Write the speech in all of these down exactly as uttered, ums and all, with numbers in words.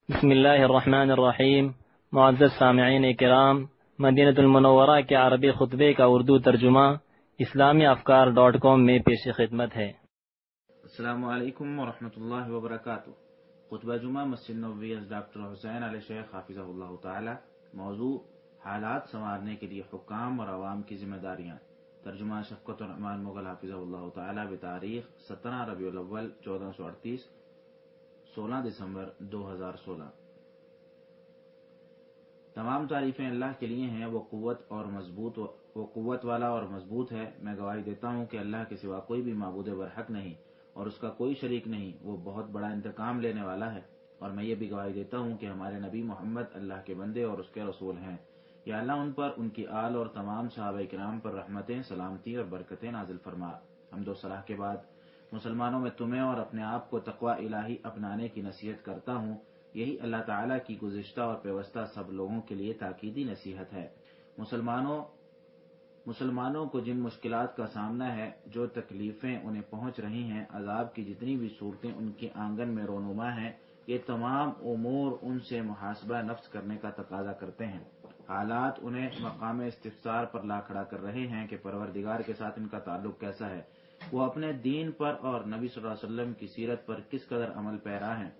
بسم اللہ الرحمن الرحیم۔ معزز سامعین کرام، مدینہ المنورہ کے عربی خطبے کا اردو ترجمہ اسلامی افکار ڈاٹ کام میں پیش خدمت ہے۔ السلام علیکم ورحمۃ اللہ وبرکاتہ۔ خطبہ جمعہ مسجد نبوی ڈاکٹر حسین علیہ شیخ حافظہ اللہ تعالی۔ موضوع: حالات سنوارنے کے لیے حکام اور عوام کی ذمہ داریاں۔ ترجمہ شفقت الرحمان مغل حافظہ اللہ تعالی بتاریخ سترہ ربیع الاول چودہ سو اڑتیس سولہ دسمبر دو ہزار سولہ۔ تمام تعریفیں اللہ کے لیے ہیں، وہ قوت اور مضبوط وہ قوت والا اور مضبوط ہے۔ میں گواہی دیتا ہوں کہ اللہ کے سوا کوئی بھی معبود برحق نہیں اور اس کا کوئی شریک نہیں، وہ بہت بڑا انتقام لینے والا ہے۔ اور میں یہ بھی گواہی دیتا ہوں کہ ہمارے نبی محمد اللہ کے بندے اور اس کے رسول ہیں۔ یا اللہ ان پر، ان کی آل اور تمام صحابہ کرام پر رحمتیں، سلامتی اور برکتیں نازل فرما۔ حمد و ثنا کے بعد مسلمانوں میں تمہیں اور اپنے آپ کو تقوی الہی اپنانے کی نصیحت کرتا ہوں۔ یہی اللہ تعالیٰ کی گزشتہ اور پیوستہ سب لوگوں کے لیے تاکیدی نصیحت ہے۔ مسلمانوں مسلمانوں کو جن مشکلات کا سامنا ہے، جو تکلیفیں انہیں پہنچ رہی ہیں، عذاب کی جتنی بھی صورتیں ان کے آنگن میں رونما ہیں، یہ تمام امور ان سے محاسبہ نفس کرنے کا تقاضا کرتے ہیں۔ حالات انہیں مقام استفسار پر لا کھڑا کر رہے ہیں کہ پروردگار کے ساتھ ان کا تعلق کیسا ہے، وہ اپنے دین پر اور نبی صلی اللہ علیہ وسلم کی سیرت پر کس قدر عمل پیرا ہیں۔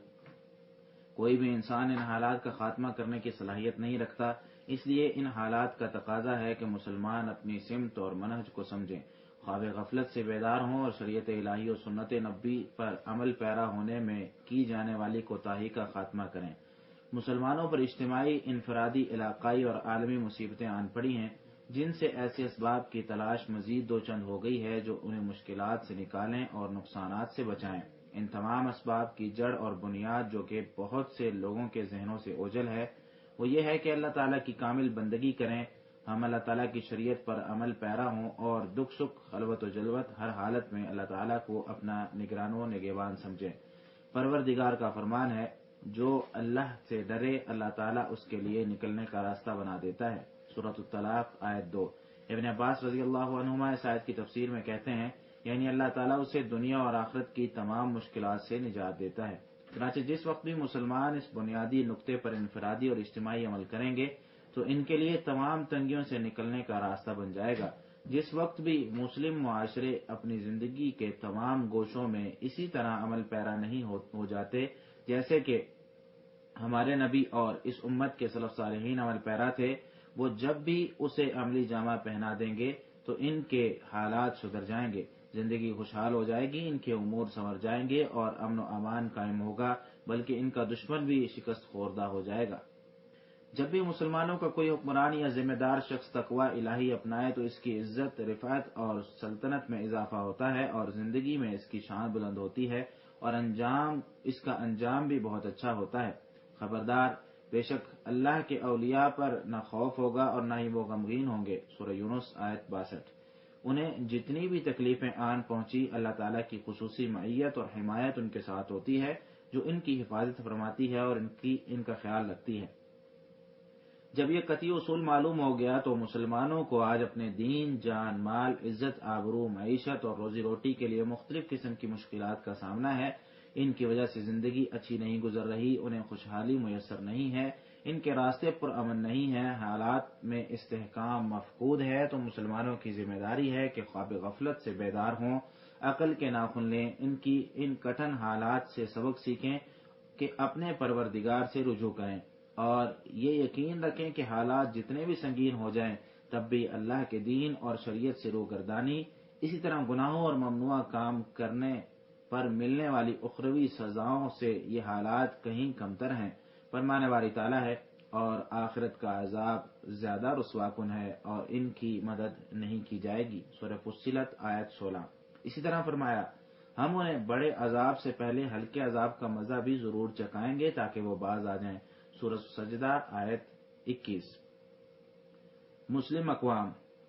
کوئی بھی انسان ان حالات کا خاتمہ کرنے کی صلاحیت نہیں رکھتا، اس لیے ان حالات کا تقاضا ہے کہ مسلمان اپنی سمت اور منہج کو سمجھیں، خواب غفلت سے بیدار ہوں اور شریعت الہی اور سنت نبی پر عمل پیرا ہونے میں کی جانے والی کوتاہی کا خاتمہ کریں۔ مسلمانوں پر اجتماعی، انفرادی، علاقائی اور عالمی مصیبتیں آن پڑی ہیں، جن سے ایسے اسباب کی تلاش مزید دو چند ہو گئی ہے جو انہیں مشکلات سے نکالیں اور نقصانات سے بچائیں۔ ان تمام اسباب کی جڑ اور بنیاد، جو کہ بہت سے لوگوں کے ذہنوں سے اوجھل ہے، وہ یہ ہے کہ اللہ تعالیٰ کی کامل بندگی کریں، ہم اللہ تعالیٰ کی شریعت پر عمل پیرا ہوں اور دکھ سکھ، خلوت و جلوت، ہر حالت میں اللہ تعالیٰ کو اپنا نگران و نگہبان سمجھیں۔ پروردگار کا فرمان ہے، جو اللہ سے ڈرے اللہ تعالیٰ اس کے لیے نکلنے کا راستہ بنا دیتا ہے۔ سورۃ الطلاق آیت دو۔ ابن عباس رضی اللہ عنہما اس آیت کی تفسیر میں کہتے ہیں، یعنی اللہ تعالیٰ اسے دنیا اور آخرت کی تمام مشکلات سے نجات دیتا ہے۔ چنانچہ جس وقت بھی مسلمان اس بنیادی نقطے پر انفرادی اور اجتماعی عمل کریں گے تو ان کے لیے تمام تنگیوں سے نکلنے کا راستہ بن جائے گا۔ جس وقت بھی مسلم معاشرے اپنی زندگی کے تمام گوشوں میں اسی طرح عمل پیرا نہیں ہو جاتے جیسے کہ ہمارے نبی اور اس امت کے سلف صالحین عمل پیرا تھے، وہ جب بھی اسے عملی جامہ پہنا دیں گے تو ان کے حالات سدھر جائیں گے، زندگی خوشحال ہو جائے گی، ان کے امور سنور جائیں گے اور امن و امان قائم ہوگا، بلکہ ان کا دشمن بھی شکست خوردہ ہو جائے گا۔ جب بھی مسلمانوں کا کوئی حکمران یا ذمہ دار شخص تقوی الہی اپنائے تو اس کی عزت، رفعت اور سلطنت میں اضافہ ہوتا ہے اور زندگی میں اس کی شان بلند ہوتی ہے اور انجام اس کا انجام بھی بہت اچھا ہوتا ہے۔ خبردار، بے شک اللہ کے اولیاء پر نہ خوف ہوگا اور نہ ہی وہ غمگین ہوں گے۔ سورہ یونس آیت باسٹھ۔ انہیں جتنی بھی تکلیفیں آن پہنچی، اللہ تعالیٰ کی خصوصی معیت اور حمایت ان کے ساتھ ہوتی ہے، جو ان کی حفاظت فرماتی ہے اور ان کی ان کا خیال رکھتی ہے۔ جب یہ قطعی اصول معلوم ہو گیا تو مسلمانوں کو آج اپنے دین، جان، مال، عزت، آبرو، معیشت اور روزی روٹی کے لیے مختلف قسم کی مشکلات کا سامنا ہے۔ ان کی وجہ سے زندگی اچھی نہیں گزر رہی، انہیں خوشحالی میسر نہیں ہے، ان کے راستے پر امن نہیں ہے، حالات میں استحکام مفقود ہے، تو مسلمانوں کی ذمہ داری ہے کہ خواب غفلت سے بیدار ہوں، عقل کے ناخن لیں، ان کی ان کٹھن حالات سے سبق سیکھیں کہ اپنے پروردگار سے رجوع کریں اور یہ یقین رکھیں کہ حالات جتنے بھی سنگین ہو جائیں تب بھی اللہ کے دین اور شریعت سے روگردانی، اسی طرح گناہوں اور ممنوع کام کرنے پر ملنے والی اخروی سزاؤں سے یہ حالات کہیں کمتر ہیں۔ فرمانے والی تعالیٰ ہے اور آخرت کا عذاب زیادہ رسوا کن ہے اور ان کی مدد نہیں کی جائے گی۔ سورہ فصلت آیت سولہ۔ اسی طرح فرمایا، ہم انہیں بڑے عذاب سے پہلے ہلکے عذاب کا مزہ بھی ضرور چکھائیں گے تاکہ وہ باز آ جائیں۔ سورہ سجدہ آیت اکیس۔ مسلم اقوام۔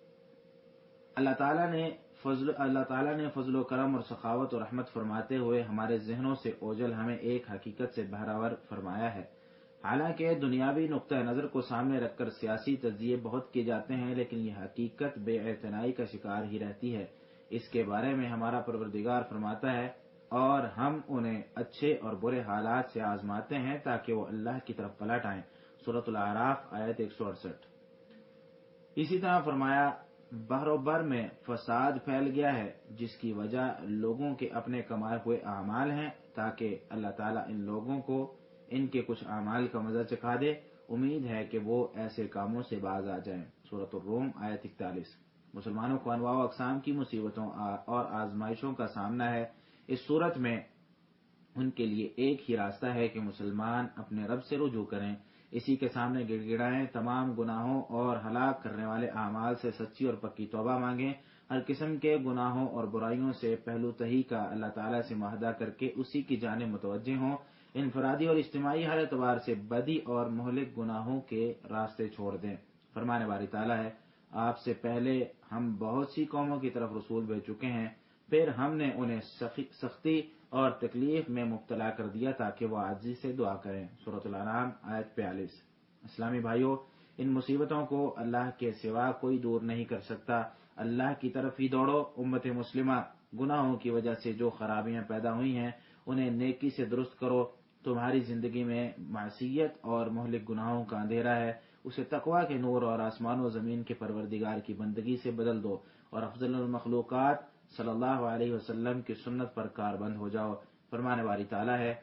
اللہ تعالیٰ نے فضل اللہ تعالیٰ نے فضل و کرم اور سخاوت اور رحمت فرماتے ہوئے ہمارے ذہنوں سے اوجھل ہمیں ایک حقیقت سے بہراور فرمایا ہے۔ حالانکہ دنیاوی نقطہ نظر کو سامنے رکھ کر سیاسی تجزیے بہت کیے جاتے ہیں، لیکن یہ حقیقت بے اعتنائی کا شکار ہی رہتی ہے۔ اس کے بارے میں ہمارا پروردگار فرماتا ہے، اور ہم انہیں اچھے اور برے حالات سے آزماتے ہیں تاکہ وہ اللہ کی طرف پلٹ آئیں۔ سورۃ الاعراف آیت ایک سو اڑسٹھ۔ اسی طرح فرمایا بحر و بر میں فساد پھیل گیا ہے جس کی وجہ لوگوں کے اپنے کمائے ہوئے اعمال ہیں تاکہ اللہ تعالیٰ ان لوگوں کو ان کے کچھ اعمال کا مزہ چکھا دے۔ امید ہے کہ وہ ایسے کاموں سے باز آ جائیں۔ سورۃ الروم آیت اکتالیس۔ مسلمانوں کو انواع و اقسام کی مصیبتوں اور آزمائشوں کا سامنا ہے۔ اس صورت میں ان کے لیے ایک ہی راستہ ہے کہ مسلمان اپنے رب سے رجوع کریں، اسی کے سامنے گڑ گڑائیں، تمام گناہوں اور ہلاک کرنے والے اعمال سے سچی اور پکی توبہ مانگیں، ہر قسم کے گناہوں اور برائیوں سے پہلو تہی کا اللہ تعالیٰ سے معاہدہ کر کے اسی کی جانب متوجہ ہوں، انفرادی اور اجتماعی ہر اعتبار سے بدی اور مہلک گناہوں کے راستے چھوڑ دیں۔ فرمانے باری تعالیٰ ہے، آپ سے پہلے ہم بہت سی قوموں کی طرف رسول بھیج چکے ہیں، پھر ہم نے انہیں سختی اور تکلیف میں مبتلا کر دیا تاکہ وہ عاجزی سے دعا کریں۔ سورۃ الانعام آیت بیالیس۔ اسلامی بھائیوں، ان مصیبتوں کو اللہ کے سوا کوئی دور نہیں کر سکتا۔ اللہ کی طرف ہی دوڑو۔ امت مسلمہ گناہوں کی وجہ سے جو خرابیاں پیدا ہوئی ہیں انہیں نیکی سے درست کرو۔ تمہاری زندگی میں معصیت اور مہلک گناہوں کا اندھیرا ہے، اسے تقویٰ کے نور اور آسمان و زمین کے پروردگار کی بندگی سے بدل دو اور افضل المخلوقات صلی اللہ علیہ وسلم کی سنت پر کاربند ہو جاؤ۔ فرمانے والی تعالیٰ ہے،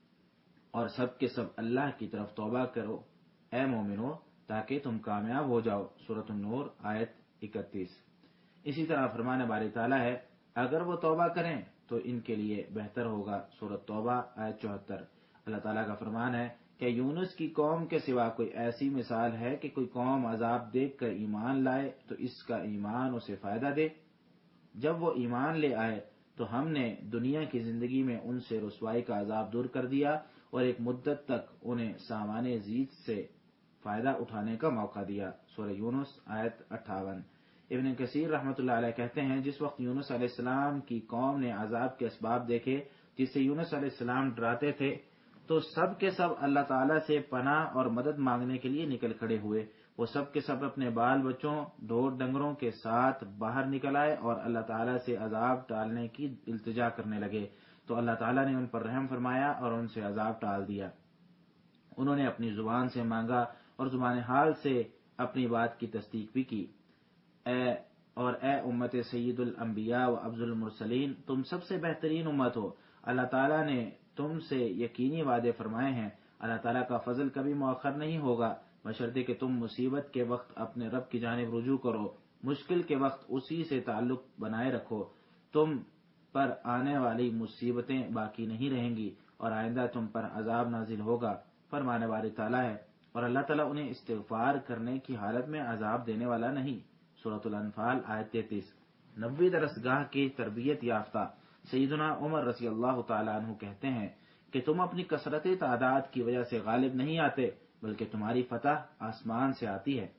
اور سب کے سب اللہ کی طرف توبہ کرو اے مومنو تاکہ تم کامیاب ہو جاؤ۔ سورۃ النور آیت اکتیس۔ اسی طرح فرمانے والی تعالیٰ ہے، اگر وہ توبہ کریں تو ان کے لیے بہتر ہوگا۔ سورۃ توبہ آیت چوہتر۔ اللہ تعالیٰ کا فرمان ہے کہ یونس کی قوم کے سوا کوئی ایسی مثال ہے کہ کوئی قوم عذاب دیکھ کر ایمان لائے تو اس کا ایمان اسے فائدہ دے؟ جب وہ ایمان لے آئے تو ہم نے دنیا کی زندگی میں ان سے رسوائی کا عذاب دور کر دیا اور ایک مدت تک انہیں سامان زیت سے فائدہ اٹھانے کا موقع دیا۔ سورہ یونس آیت اٹھاون۔ ابن کثیر رحمۃ اللہ علیہ کہتے ہیں، جس وقت یونس علیہ السلام کی قوم نے عذاب کے اسباب دیکھے جس سے یونس علیہ السلام ڈراتے تھے تو سب کے سب اللہ تعالیٰ سے پناہ اور مدد مانگنے کے لیے نکل کھڑے ہوئے۔ وہ سب کے سب اپنے بال بچوں، ڈھور ڈنگروں کے ساتھ باہر نکل آئے اور اللہ تعالیٰ سے عذاب ٹالنے کی التجا کرنے لگے تو اللہ تعالیٰ نے ان پر رحم فرمایا اور ان سے عذاب ٹال دیا۔ انہوں نے اپنی زبان سے مانگا اور زبان حال سے اپنی بات کی تصدیق بھی کی۔ اے اور اے امت سید الانبیاء و افضل المرسلین، تم سب سے بہترین امت ہو۔ اللہ تعالیٰ نے تم سے یقینی وعدے فرمائے ہیں۔ اللہ تعالیٰ کا فضل کبھی مؤخر نہیں ہوگا، بشرطے کہ تم مصیبت کے وقت اپنے رب کی جانب رجوع کرو، مشکل کے وقت اسی سے تعلق بنائے رکھو۔ تم پر آنے والی مصیبتیں باقی نہیں رہیں گی اور آئندہ تم پر عذاب نازل ہوگا۔ فرمانے والی تعالیٰ ہے، اور اللہ تعالیٰ انہیں استغفار کرنے کی حالت میں عذاب دینے والا نہیں۔ سورۃ الانفال آیت تینتیس۔ نبوی درسگاہ کی تربیت یافتہ سیدنا عمر رضی اللہ تعالیٰ عنہ کہتے ہیں کہ تم اپنی کثرت تعداد کی وجہ سے غالب نہیں آتے، بلکہ تمہاری فتح آسمان سے آتی ہے۔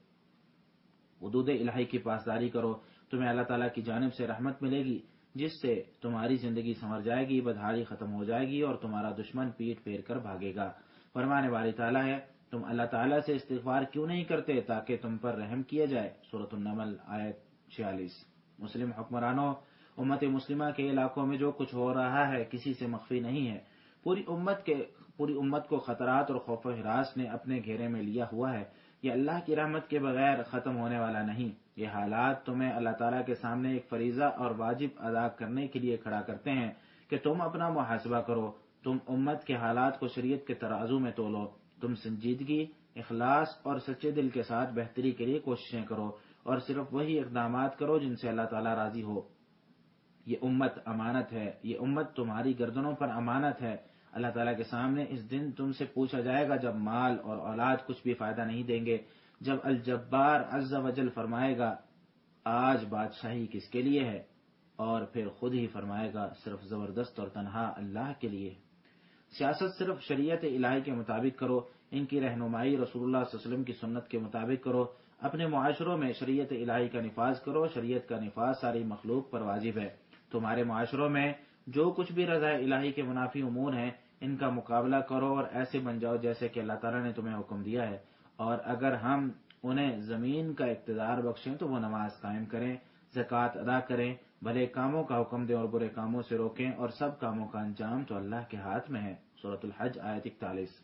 حدود الہی کی پاسداری کرو، تمہیں اللہ تعالیٰ کی جانب سے رحمت ملے گی جس سے تمہاری زندگی سنور جائے گی، بدحالی ختم ہو جائے گی اور تمہارا دشمن پیٹ پھیر کر بھاگے گا۔ فرمانے والی تعالیٰ ہے، تم اللہ تعالیٰ سے استغفار کیوں نہیں کرتے تاکہ تم پر رحم کیا جائے؟ سورۃ النمل آیت چھیالیس۔ مسلم حکمرانوں، امت مسلمہ کے علاقوں میں جو کچھ ہو رہا ہے کسی سے مخفی نہیں ہے۔ پوری امت کے پوری امت کو خطرات اور خوف و ہراس نے اپنے گھیرے میں لیا ہوا ہے۔ یہ اللہ کی رحمت کے بغیر ختم ہونے والا نہیں۔ یہ حالات تمہیں اللہ تعالیٰ کے سامنے ایک فریضہ اور واجب ادا کرنے کے لیے کھڑا کرتے ہیں کہ تم اپنا محاسبہ کرو، تم امت کے حالات کو شریعت کے ترازو میں تولو، تم سنجیدگی، اخلاص اور سچے دل کے ساتھ بہتری کے لیے کوششیں کرو اور صرف وہی اقدامات کرو جن سے اللہ تعالیٰ راضی ہو۔ یہ امت امانت ہے، یہ امت تمہاری گردنوں پر امانت ہے۔ اللہ تعالیٰ کے سامنے اس دن تم سے پوچھا جائے گا جب مال اور اولاد کچھ بھی فائدہ نہیں دیں گے، جب الجبار عز و جل فرمائے گا آج بادشاہی کس کے لیے ہے، اور پھر خود ہی فرمائے گا صرف زبردست اور تنہا اللہ کے لیے۔ سیاست صرف شریعت الہی کے مطابق کرو، ان کی رہنمائی رسول اللہ صلی اللہ علیہ وسلم کی سنت کے مطابق کرو، اپنے معاشروں میں شریعت الہی کا نفاذ کرو۔ شریعت کا نفاذ ساری مخلوق پر واجب ہے۔ تمہارے معاشروں میں جو کچھ بھی رضا الہی کے منافی امور ہیں ان کا مقابلہ کرو اور ایسے بن جاؤ جیسے کہ اللہ تعالیٰ نے تمہیں حکم دیا ہے، اور اگر ہم انہیں زمین کا اقتدار بخشیں تو وہ نماز قائم کریں، زکوٰۃ ادا کریں، بھلے کاموں کا حکم دیں اور برے کاموں سے روکیں، اور سب کاموں کا انجام تو اللہ کے ہاتھ میں ہے۔ سورۃ الحج آیت اکتالیس۔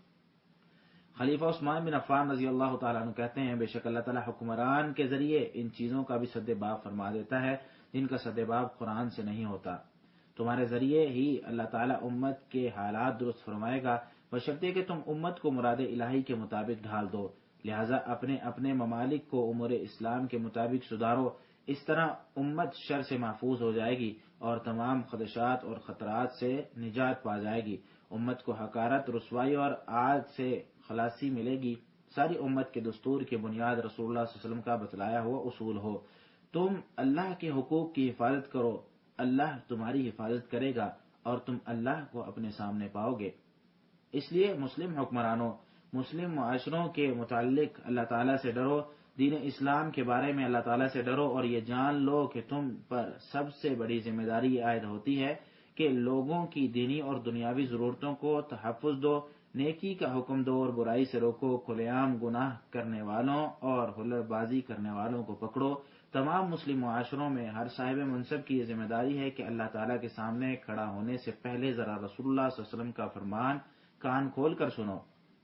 خلیفہ عثمان بن عفان رضی اللہ تعالیٰ عنہ کہتے ہیں، بے شک اللہ تعالیٰ حکمران کے ذریعے ان چیزوں کا بھی سد باب فرما دیتا ہے جن کا سد باب قرآن سے نہیں ہوتا۔ تمہارے ذریعے ہی اللہ تعالیٰ امت کے حالات درست فرمائے گا، بشرطے کہ تم امت کو مراد الہی کے مطابق ڈھال دو، لہذا اپنے اپنے ممالک کو امور اسلام کے مطابق سدھارو۔ اس طرح امت شر سے محفوظ ہو جائے گی اور تمام خدشات اور خطرات سے نجات پا جائے گی۔ امت کو حقارت، رسوائی اور عاد سے خلاصی ملے گی۔ ساری امت کے دستور کی بنیاد رسول اللہ صلی اللہ علیہ وسلم کا بتلایا ہوا اصول ہو۔ تم اللہ کے حقوق کی حفاظت کرو، اللہ تمہاری حفاظت کرے گا اور تم اللہ کو اپنے سامنے پاؤ گے۔ اس لیے مسلم حکمرانوں، مسلم معاشروں کے متعلق اللہ تعالیٰ سے ڈرو، دین اسلام کے بارے میں اللہ تعالیٰ سے ڈرو، اور یہ جان لو کہ تم پر سب سے بڑی ذمہ داری عائد ہوتی ہے کہ لوگوں کی دینی اور دنیاوی ضرورتوں کو تحفظ دو، نیکی کا حکم دو اور برائی سے روکو، کھلے عام گناہ کرنے والوں اور حلڑ بازی کرنے والوں کو پکڑو۔ تمام مسلم معاشروں میں ہر صاحب منصب کی یہ ذمہ داری ہے کہ اللہ تعالیٰ کے سامنے کھڑا ہونے سے پہلے ذرا رسول اللہ صلی اللہ علیہ وسلم کا فرمان کان کھول کر سنو۔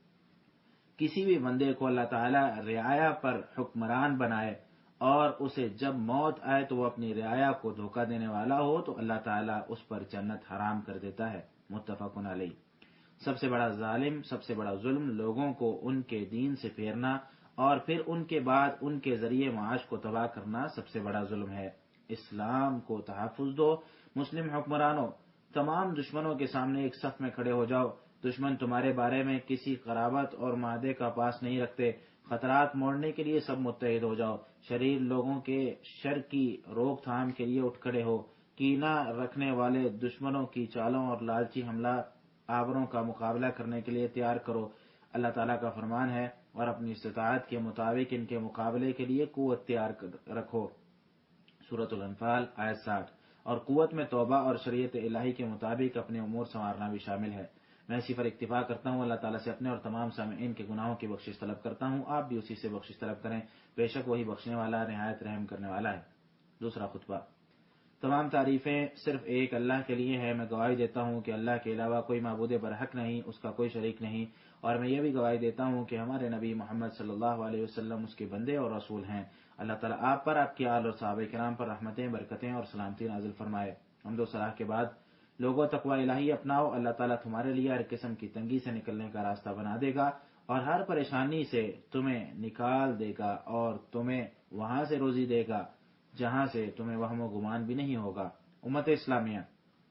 کسی بھی بندے کو اللہ تعالیٰ رعایا پر حکمران بنائے اور اسے جب موت آئے تو وہ اپنی رعایا کو دھوکہ دینے والا ہو تو اللہ تعالیٰ اس پر جنت حرام کر دیتا ہے۔ متفق علیہ۔ سب سے بڑا ظالم، سب سے بڑا ظلم لوگوں کو ان کے دین سے پھیرنا اور پھر ان کے بعد ان کے ذریعے معاش کو تباہ کرنا سب سے بڑا ظلم ہے۔ اسلام کو تحفظ دو۔ مسلم حکمرانوں، تمام دشمنوں کے سامنے ایک صف میں کھڑے ہو جاؤ۔ دشمن تمہارے بارے میں کسی قرابت اور معاہدے کا پاس نہیں رکھتے۔ خطرات موڑنے کے لیے سب متحد ہو جاؤ۔ شریر لوگوں کے شر کی روک تھام کے لیے اٹھ کھڑے ہو۔ کینہ رکھنے والے دشمنوں کی چالوں اور لالچی حملہ آوروں کا مقابلہ کرنے کے لیے تیار کرو۔ اللہ تعالیٰ کا فرمان ہے، اور اپنی استطاعت کے مطابق ان کے مقابلے کے لیے قوت تیار رکھو۔ سورۃ الانفال آیت ساٹھ۔ اور قوت میں توبہ اور شریعت الہی کے مطابق اپنے امور سنوارنا بھی شامل ہے۔ میں اسی پر اکتفا کرتا ہوں، اللہ تعالیٰ سے اپنے اور تمام سامعین کے گناہوں کی بخشش طلب کرتا ہوں۔ آپ بھی اسی سے بخشش طلب کریں، بے شک وہی بخشنے والا، نہایت رحم کرنے والا ہے۔ دوسرا خطبہ۔ تمام تعریفیں صرف ایک اللہ کے لیے ہیں۔ میں گواہی دیتا ہوں کہ اللہ کے علاوہ کوئی معبود برحق نہیں، اس کا کوئی شریک نہیں، اور میں یہ بھی گواہی دیتا ہوں کہ ہمارے نبی محمد صلی اللہ علیہ وسلم اس کے بندے اور رسول ہیں۔ اللہ تعالیٰ آپ پر، آپ کے آل اور صحابہ کرام پر رحمتیں، برکتیں اور سلامتی نازل فرمائے۔ حمد و ثنا کے بعد لوگوں تقوی الہی اپناؤ، اللہ تعالیٰ تمہارے لیے ہر قسم کی تنگی سے نکلنے کا راستہ بنا دے گا اور ہر پریشانی سے تمہیں نکال دے گا اور تمہیں وہاں سے روزی دے گا جہاں سے تمہیں وہم و گمان بھی نہیں ہوگا۔ امت اسلامیہ،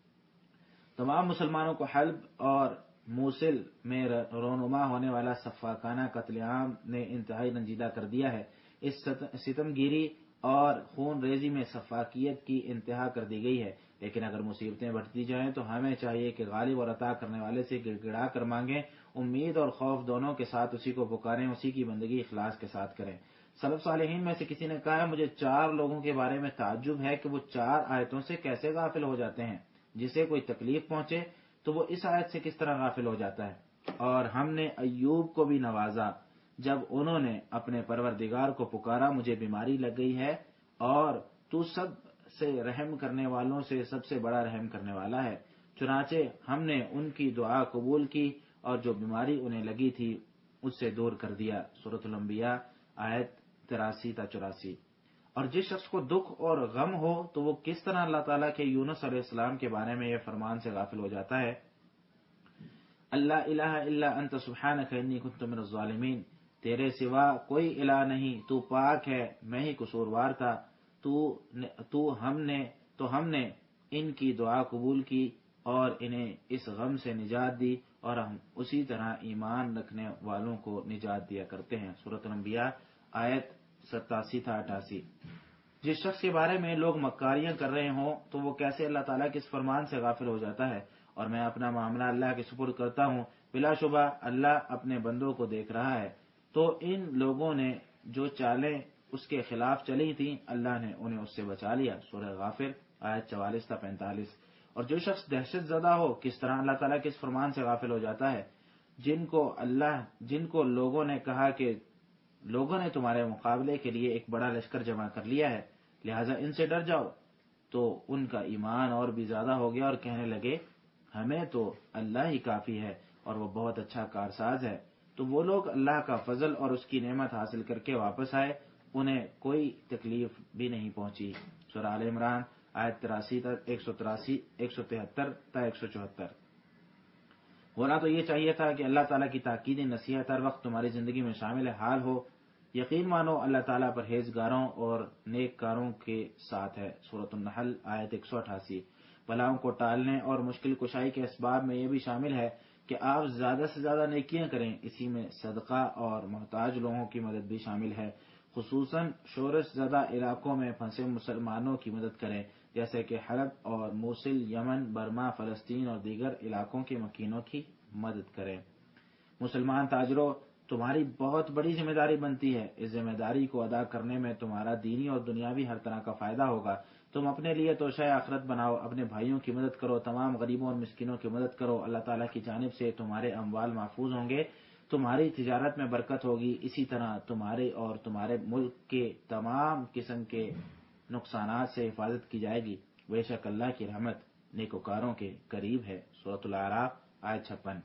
تمام مسلمانوں کو حلب اور موصل میں رونما ہونے والا سفاکانہ قتل عام نے انتہائی رنجیدہ کر دیا ہے۔ اس ستم گیری اور خون ریزی میں سفاکیت کی انتہا کر دی گئی ہے، لیکن اگر مصیبتیں بڑھتی جائیں تو ہمیں چاہیے کہ غالب اور عطا کرنے والے سے گڑ گڑا کر مانگیں، امید اور خوف دونوں کے ساتھ اسی کو پکاریں، اسی کی بندگی اخلاص کے ساتھ کریں۔ سلف صالحین میں سے کسی نے کہا ہے، مجھے چار لوگوں کے بارے میں تعجب ہے کہ وہ چار آیتوں سے کیسے غافل ہو جاتے ہیں۔ جسے کوئی تکلیف پہنچے تو وہ اس آیت سے کس طرح غافل ہو جاتا ہے۔ اور ہم نے ایوب کو بھی نوازا جب انہوں نے اپنے پروردگار کو پکارا، مجھے بیماری لگ گئی ہے اور تو سب سے رحم کرنے والوں سے سب سے بڑا رحم کرنے والا ہے۔ چنانچہ ہم نے ان کی دعا قبول کی اور جو بیماری انہیں لگی تھی اس سے دور کر دیا۔ سورۃ الانبیاء آیت تراسی تا چوراسی۔ اور جس شخص کو دکھ اور غم ہو تو وہ کس طرح اللہ تعالیٰ کے یونس علیہ السلام کے بارے میں یہ فرمان سے غافل ہو جاتا ہے، اللہ الہ الا انت سبحانک انی کنت من الظالمین، تیرے سوا کوئی الہ نہیں، تو پاک ہے، میں ہی قصوروار تھا، تو تو ہم نے تو ہم نے ان کی دعا قبول کی اور انہیں اس غم سے نجات دی اور ہم اسی طرح ایمان رکھنے والوں کو نجات دیا کرتے ہیں۔ سورۃ الانبیاء آیت ستاسی تا اٹھاسی۔ جس شخص کے بارے میں لوگ مکاریاں کر رہے ہوں تو وہ کیسے اللہ تعالیٰ کے اس فرمان سے غافل ہو جاتا ہے، اور میں اپنا معاملہ اللہ کے سپرد کرتا ہوں، بلا شبہ اللہ اپنے بندوں کو دیکھ رہا ہے۔ تو ان لوگوں نے جو چالیں اس کے خلاف چلی تھیں اللہ نے انہیں اس سے بچا لیا۔ سورہ غافر آیت چوالیس تا پینتالیس۔ اور جو شخص دہشت زدہ ہو کس طرح اللہ تعالیٰ کے اس فرمان سے غافل ہو جاتا ہے، جن کو اللہ جن کو لوگوں نے کہا کہ لوگوں نے تمہارے مقابلے کے لیے ایک بڑا لشکر جمع کر لیا ہے، لہٰذا ان سے ڈر جاؤ، تو ان کا ایمان اور بھی زیادہ ہو گیا اور کہنے لگے ہمیں تو اللہ ہی کافی ہے اور وہ بہت اچھا کارساز ہے۔ تو وہ لوگ اللہ کا فضل اور اس کی نعمت حاصل کر کے واپس آئے، انہیں کوئی تکلیف بھی نہیں پہنچی۔ سورہ آل عمران آیت تراسی تک ایک سو تراسی ایک سو تہتر تا ایک سو چوہتر۔ ہونا تو یہ چاہیے تھا کہ اللہ تعالیٰ کی تاکید نصیحت ہر وقت تمہاری زندگی میں شامل حال ہو۔ یقین مانو اللہ تعالیٰ پرہیزگاروں اور نیک کاروں کے ساتھ ہے۔ سورۃ النحل آیت ایک سو اٹھاسی۔ بلاؤں کو ٹالنے اور مشکل کشائی کے اسباب میں یہ بھی شامل ہے کہ آپ زیادہ سے زیادہ نیکیاں کریں، اسی میں صدقہ اور محتاج لوگوں کی مدد بھی شامل ہے۔ خصوصاً شورش زدہ علاقوں میں پھنسے مسلمانوں کی مدد کریں، جیسے کہ حلب اور موصل، یمن، برما، فلسطین اور دیگر علاقوں کے مکینوں کی مدد کریں۔ مسلمان تاجروں، تمہاری بہت بڑی ذمہ داری بنتی ہے۔ اس ذمہ داری کو ادا کرنے میں تمہارا دینی اور دنیاوی ہر طرح کا فائدہ ہوگا۔ تم اپنے لیے توشہ آخرت بناؤ، اپنے بھائیوں کی مدد کرو، تمام غریبوں اور مسکینوں کی مدد کرو۔ اللہ تعالیٰ کی جانب سے تمہارے اموال محفوظ ہوں گے، تمہاری تجارت میں برکت ہوگی، اسی طرح تمہارے اور تمہارے ملک کے تمام قسم کے نقصانات سے حفاظت کی جائے گی۔ بے شک اللہ کی رحمت نیکوکاروں کے قریب ہے۔ سورۃ الاعراف آیت چھپن۔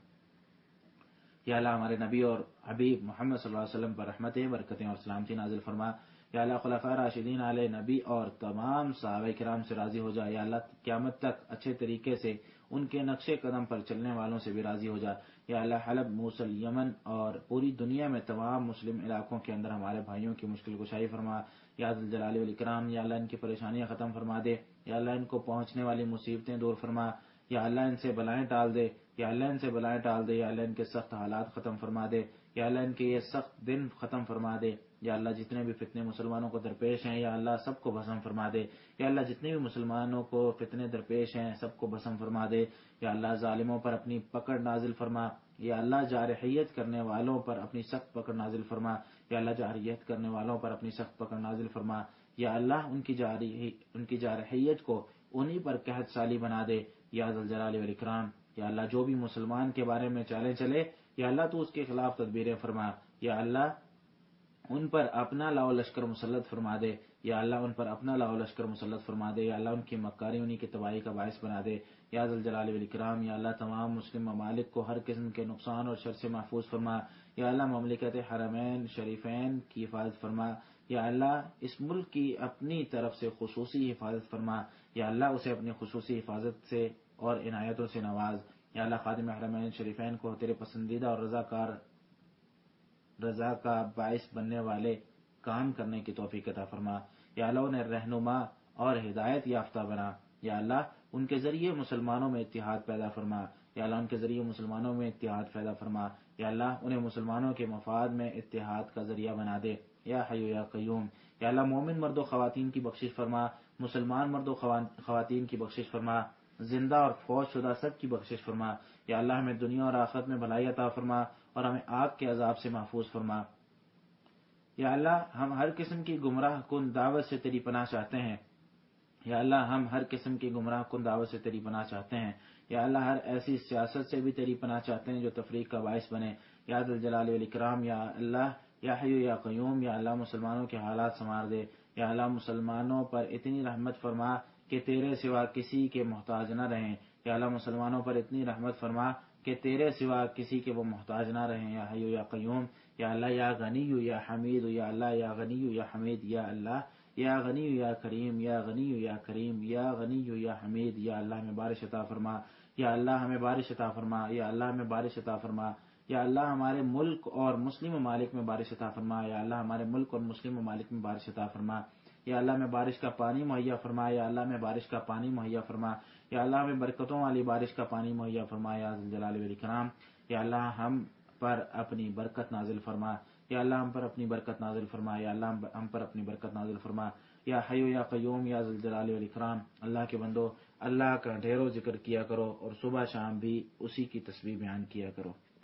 یا اللہ ہمارے نبی اور حبیب محمد صلی اللہ علیہ وسلم پر رحمتیں، برکتیں اور سلامتی نازل فرما۔ یا اللہ خلفائے راشدین علیہ نبی اور تمام صحابہ کرام سے راضی ہو جا۔ یا اللہ قیامت تک اچھے طریقے سے ان کے نقش قدم پر چلنے والوں سے بھی راضی ہو جا۔ یا اللہ حلب، موصل، یمن اور پوری دنیا میں تمام مسلم علاقوں کے اندر ہمارے بھائیوں کی مشکل کشائی فرما۔ یا ذو الجلال والاکرام، یا اللہ ان کی پریشانیاں ختم فرما دے۔ یا اللہ ان کو پہنچنے والی مصیبتیں دور فرما۔ یا اللہ ان سے بلائیں ٹال دے۔ یا اللہ ان سے بلائیں ٹال دے۔ یا اللہ ان کے سخت حالات ختم فرما دے۔ یا اللہ ان کے یہ سخت دن ختم فرما دے۔ یا اللہ جتنے بھی فتنے مسلمانوں کو درپیش ہیں، یا اللہ سب کو بھسم فرما دے۔ یا اللہ جتنے بھی مسلمانوں کو فتنے درپیش ہیں سب کو بھسم فرما دے۔ یا اللہ ظالموں پر اپنی پکڑ نازل فرما۔ یا اللہ جارحیت کرنے والوں پر اپنی سخت پکڑ نازل فرما۔ یا اللہ جارحیت کرنے والوں پر اپنی سخت پکڑ نازل فرما۔ یا اللہ ان کی جاری ان کی جارحیت کو انہی پر قحط سالی بنا دے۔ یا ذو الجلال والاکرام، یا اللہ جو بھی مسلمان کے بارے میں چالے چلے، یا اللہ تو اس کے خلاف تدبیریں فرما۔ یا اللہ ان پر اپنا لاؤ لشکر مسلط فرما دے۔ یا اللہ ان پر اپنا لاؤ لشکر مسلط فرما دے۔ یا اللہ ان کی مکاری انہی کی تباہی کا باعث بنا دے۔ یا ذو الجلال والاکرام، یا اللہ تمام مسلم ممالک کو ہر قسم کے نقصان اور شر سے محفوظ فرما۔ یا اللہ مملکت حرمین شریفین کی حفاظت فرما۔ یا اللہ اس ملک کی اپنی طرف سے خصوصی حفاظت فرما۔ یا اللہ اسے اپنی خصوصی حفاظت سے اور عنایتوں سے نواز۔ یا اللہ خادم حرمین شریفین کو تیرے پسندیدہ اور رضاکار رضا کا باعث بننے والے کام کرنے کی توفیق عطا فرما۔ یا اللہ انہیں رہنما اور ہدایت یافتہ بنا۔ یا اللہ ان کے ذریعے مسلمانوں میں اتحاد پیدا فرما۔ یا اللہ ان کے ذریعے مسلمانوں میں اتحاد پیدا فرما۔ یا اللہ انہیں مسلمانوں کے مفاد میں اتحاد کا ذریعہ بنا دے۔ یا حی یا قیوم، یا اللہ مومن مرد و خواتین کی بخشش فرما، مسلمان مرد و خواتین کی بخشش فرما، زندہ اور فوت شدہ سب کی بخشش فرما۔ یا اللہ ہمیں دنیا اور آخرت میں بھلائی عطا فرما اور ہمیں آگ کے عذاب سے محفوظ فرما۔ یا اللہ ہم ہر قسم کی گمراہ کن دعوت سے تیری پناہ چاہتے ہیں۔ یا اللہ ہم ہر قسم کی گمراہ کن دعوت سے تیری پناہ چاہتے ہیں۔ یا اللہ ہر ایسی سیاست سے بھی تیری پناہ چاہتے ہیں جو تفریق کا باعث بنے۔ یا ذو الجلال والاکرام، یا اللہ یا حی یا قیوم، یا اللہ مسلمانوں کے حالات سنوار دے۔ یا اللہ مسلمانوں پر اتنی رحمت فرما کہ تیرے سوا کسی کے محتاج نہ رہیں۔ یا اللہ مسلمانوں پر اتنی رحمت فرما کہ تیرے سوا کسی کے وہ محتاج نہ رہیں۔ یا حی یا قیوم، یا اللہ یا غنی یا حمید، یا اللہ یا غنی یا حمید، یا اللہ یا غنی یا کریم، یا غنی یا کریم، یا غنی یا حمید۔ یا اللہ ہمیں بارش عطا فرما۔ یا اللہ ہمیں بارش عطا فرما۔ یا اللہ ہمیں بارش عطا فرما۔ یا اللہ ہمارے ملک اور مسلم ممالک میں بارش عطا فرما۔ یا اللہ ہمارے ملک اور مسلم ممالک میں بارش عطا فرما۔ یا اللہ ہمیں بارش کا پانی مہیا فرما۔ یا اللہ ہمیں بارش کا پانی مہیا فرما۔ یا اللہ ہمیں برکتوں والی بارش کا پانی مہیا فرما۔ یا ذو الجلال والاکرام، یا اللہ ہم پر اپنی برکت نازل فرما۔ یا اللہ ہم پر اپنی برکت نازل فرما۔ یا اللہ ہم پر اپنی برکت نازل فرما۔ یا حی یا قیوم، یا ذو الجلال والاکرام، اللہ کے بندو اللہ کا ڈھیروں ذکر کیا کرو اور صبح شام بھی اسی کی تسبیح بیان کیا کرو۔